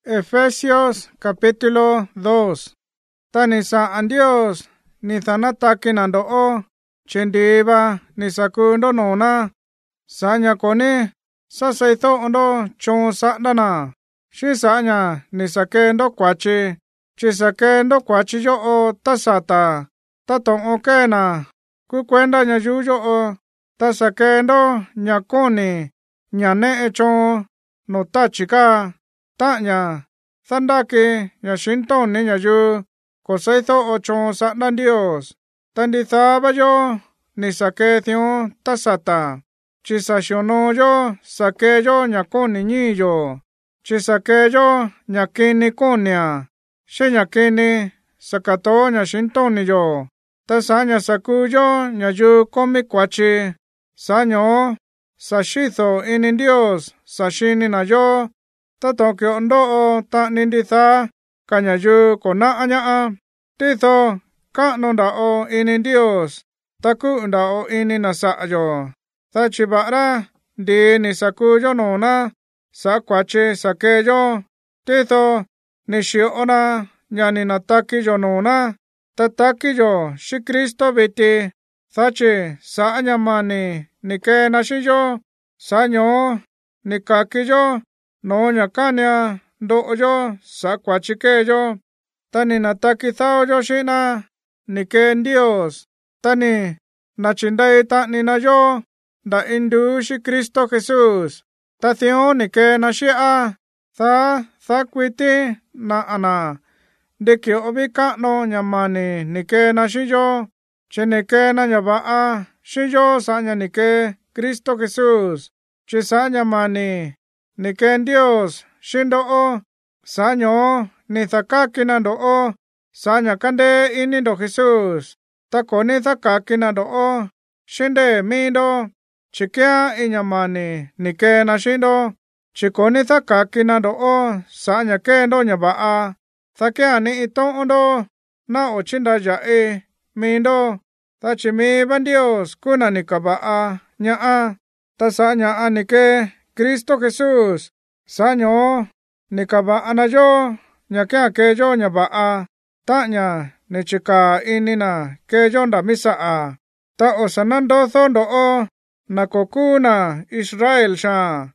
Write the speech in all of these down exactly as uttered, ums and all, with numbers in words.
Efesios capítulo dos. Tani saan Dios ni thanataki nando'o chendiva ni sakundo nona sanya koni sasaitho'ondo chon sa'dana shisanya ni sakendo kwachi chisakendo kwachi yo'o tasata taton'o kena kukwenda nyayu yo'o tasakendo nyakoni nyane'e chon no tachika ta'ña thandaki nyashintoni nyayu kosaitho'o chon sa'dan Dios tandithava yo ni sakethion tasata chisaxiono yo sakeyo nyakoni ñiyo chisakeyo nyakini konia xe nyakini sakato nyashintoni yo tasanya sakuyo nyayu komi kwachi sanyo sashitho ini Dios sashini na yo tatokyo ndo'o ta'ni nditha kanyayu kona'a ña'a titho ka'nu nda'o ini Dios taku nda'o ini na sa'yo thachiva'ra ndi ni sakuyo nona sakwachi sakeyo titho ni xio'ona ñani natakiyo nona tatakiyo xi Kristo viti thachi sa'ña mani ni kena xiyo sanyo ni kakiyo no ñakania ndo'yo sakwachi keyo tani natakithao xi'na ni ken Dios tani nachindai ta'nina yo nda indu xi Kristo Jesús tathion ni kena xi'a tha thakuiti na'ana ndikio'vi ka'no ñamani ni kena xiyo chini kena ñava'a xiyo sa'ña ni ke Kristo Jesús chi sa'ña mani ni ken Dios xindo'o sanyo ni thakakina ndo'o sa'ña kande inindo Jesús takoni thakakina ndo'o xinde mindo chikia iñamani ni kena xindo chikoni thakakina ndo'o sa'ña kendo ñava'a thakia ni ito'ondo na ochinda ya'i mindo thachimiva Dios kuna ni kava'a ña'a tasa'ña ni ke Kristo Jesús sanyo ni kava'ana yo ñakia keyo ñava'a ta'ña ni chika inina keyo nda misa'a ta osanandotho ndo'o na kokuna Israel xa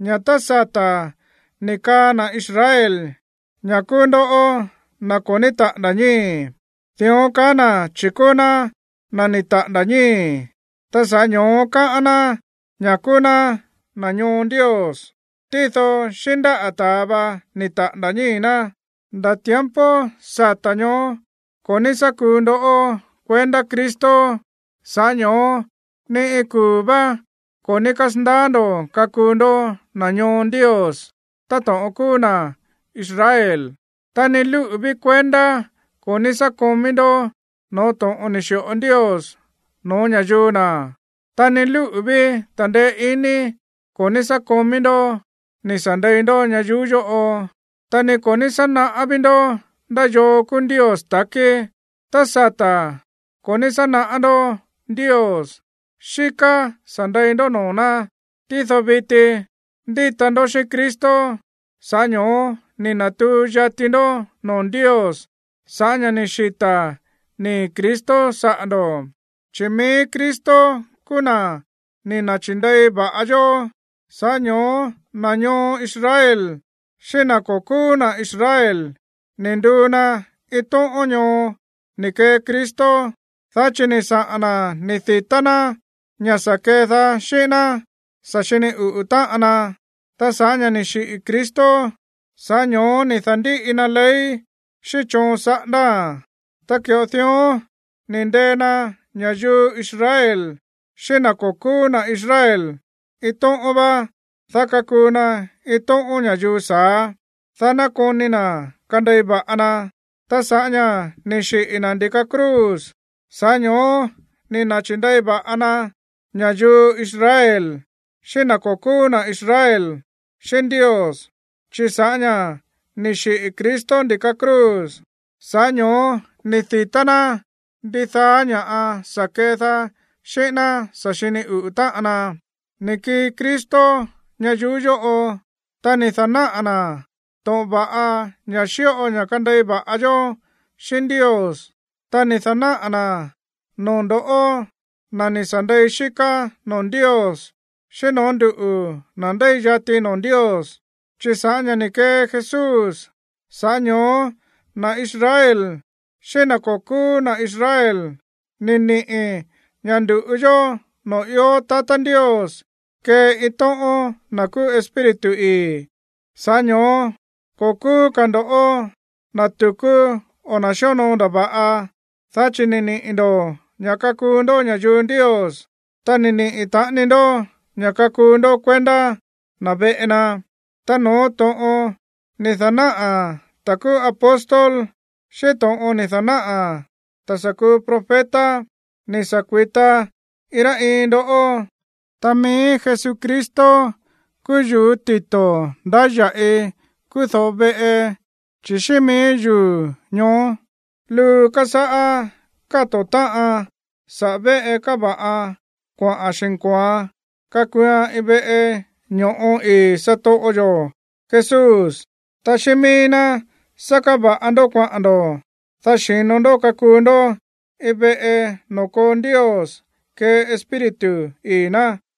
ñatasata ni ka na Israel ñaku ndo'o na koni ta'nda ñi thion kana chikuna na ni ta'nda ñi tasanyo ka'ana ñakuna na ñuu Dios titho xinda atava ni ta'nda ñina nda tiempo sataño koni saku ndo'o kuenda Kristo sanyo ni ikuva koni kasndando kakundo na ñuu Dios tato'o kuna Israel tani lu'vi kuenda koni sakomindo no to'o ni xio'o Dios no ñayuna tani lu'vi tande ini koni sakomindo ni sandeindo ñayu yo'o tani koni sana'avindo nda yo kun Dios taki tasata koni sana'ando Dios xika sandeindo nona titho viti nditando xi Kristo sanyo ni natu yatindo non Dios sa'ña ni xita ni Kristo sa'ndo chimi Kristo kuna ni nachindei va'a yo sanyo na ñuu Israel xina kokuna Israel ni nduna ito'oño ni ke Kristo thachi ni sa'ana ni thitana ña saketha xi'na saxini u'u ta'ana tasa'ña ni xi'i Kristo sanyo ni thandi'ina ley xi chon sa'nda takio'thion ni ndena ñayu Israel xina kokuna Israel ito'ova thakakuna ito'o ñayu saa thanakonina kandei va'ana tasa'ña ni xi'ina ndika cruz sanyo ni nachindei va'ana ñayu Israel xina kokuna Israel xin Dios chi sa'ña ni xi'i Kristo ndika cruz sanyo ni thitana nditha ña'a saketha xi'na saxini u'u ta'ana ni ki Kristo ñayu yo'o tani thana'ana tông bà à nhà siêu nhà căn đây bà à cho xin Dios ta ni thana ana non do o na ni sandai shika non Dios she non du nan dai jati non Dios chi sa nya ni ke Jesus sa nyo na Israel she na koku na Israel ni ni e nyan du ujo no yo tatan Dios ke ito o na ku espiritu i sa nyo koku kando o na tuku o na shono da ba a tha chinini indo nyakakundo nyajun Dios tanini itanindo nyakakundo kwenda na beena tano to o ni thana a taku apostol she to o ni thana a tasaku profeta ni sakwita ira indo o tami Jesucristo kuyu tito daya e kuthobe e chishimi yu nyo lu kasa a katota a sabe e kaba a kwa ashinkwa kakua ibe e nyo o e sato oyo Jesus tashimina sakaba ando kwa ando tashinondo kakundo ibe e no con Dios ke espiritu ina